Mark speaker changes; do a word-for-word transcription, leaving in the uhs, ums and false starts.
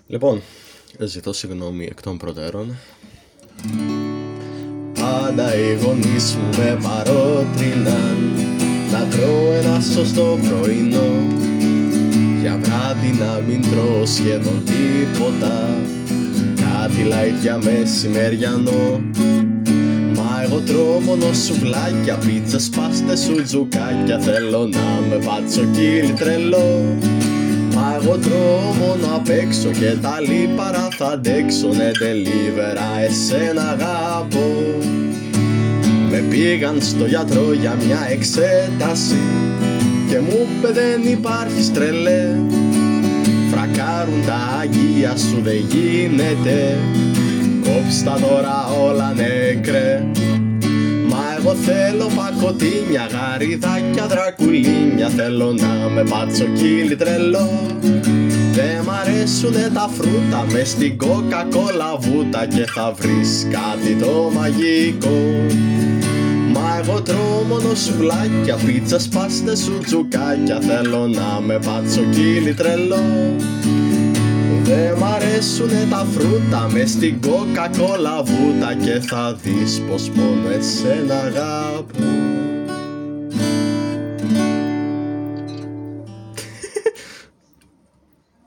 Speaker 1: Λοιπόν, ζητώ συγγνώμη εκ των προτέρων. Πάντα οι γονείς μου με παρότριναν να τρώω ένα σωστό πρωινό, για βράδυ να μην τρώω σχεδόν τίποτα, κάτι light για μεσημεριανό. Μα εγώ τρώω μόνο σουβλάκια, πίτσες, πάστες, σουτζουκάκια, θέλω να με πατσοκύλι τρελό. Μα εγώ τρώω μόνο απ' έξω και τα λίπαρα θα αντέξω, ναι τελίβερα εσένα αγαπώ. Με πήγαν στο γιατρό για μια εξέταση και μου είπε δεν υπάρχεις τρελέ, φρακάρουν τα αγία σου δεν γίνεται, κόψτα τώρα όλα νεκρέ. Μα εγώ θέλω πακοτίνια, γαριδάκια, δρακουλίνια, θέλω να με πατσοκύλι τρελό. Δε μ' αρέσουνε τα φρούτα, μες στην κοκακόλα βούτα και θα βρεις κάτι το μαγικό. Μα εγώ τρώω μόνο σουβλάκια, πίτσες, πάστες, σουτζουκάκια, θέλω να με πατσοκύλι τρελό. Δε μ' αρέσουνε τα φρούτα, μες στην κοκακόλα βούτα και θα δεις πως μόνο εσένα αγαπώ.